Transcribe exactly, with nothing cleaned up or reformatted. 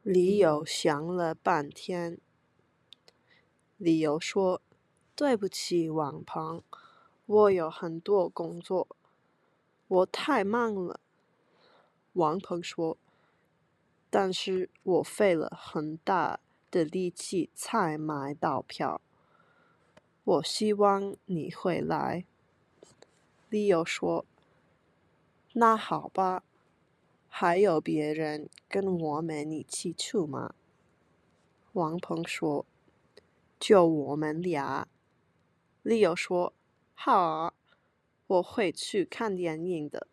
李友想了半天，李友说：对不起，王鹏，我有很多工作，我太忙了。王鹏说：但是我费了很大的力气才买到票，我希望你会来。李友说：那好吧，还有别人跟我们一起去吗？王鹏说：就我们俩。李友说：好啊，我会去看电影的。